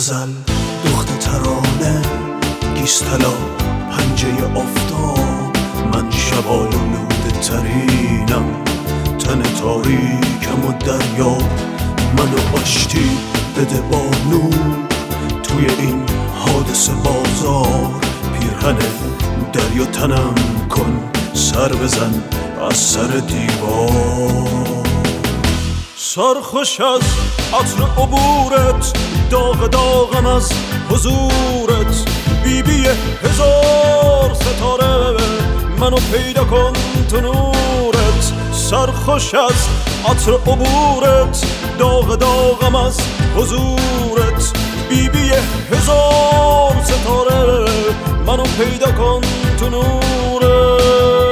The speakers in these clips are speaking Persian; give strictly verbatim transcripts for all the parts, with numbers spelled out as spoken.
غزل دخت ترانه گیستلا پنجه افتاب من شبالود ترینم تن تاریکم و دریا منو آشتی بده با نور توی این حادثه بازار پیرهن دریا تنم کن سر بزن از سر دیوار سرخوش از عطر عبورت داغ داغم از حضورت بی بی هزار ستاره منو پیدا کن تو نورت سرخوش از عطر عبورت داغ داغم از حضورت بی بی هزار ستاره منو پیدا کن تو نورت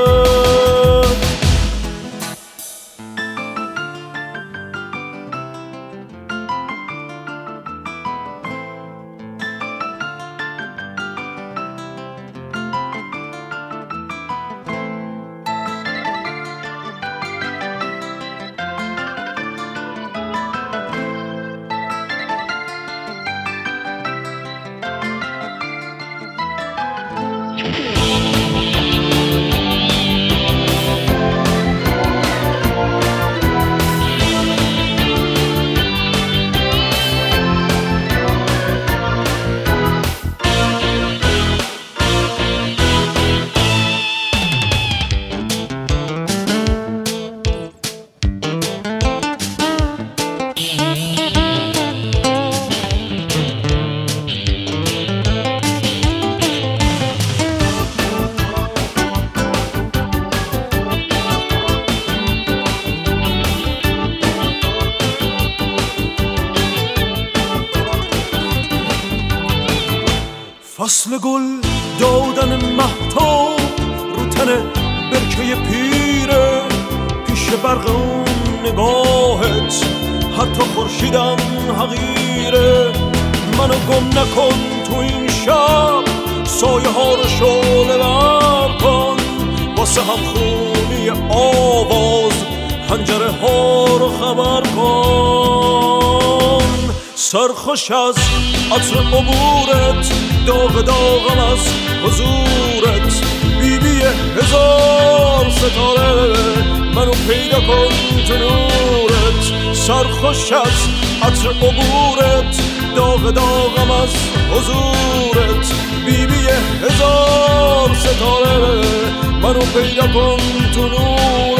فصل گل دادن مهتاب رو تن برکه پیره پیش برق اون نگاهت حتی خورشیدم حقیره منو گم نکن تو این شب سایه ها رو شعله ور کن واسه هم خونی آواز حنجره ها رو خبر کن سرخوش از عطر عبورت داغ داغم از حضورت بی بی هزار ستاره منو پیدا کن تو نورت سرخوش از عطر عبورت داغ داغم از حضورت بی بی هزار ستاره منو پیدا کن تو نورت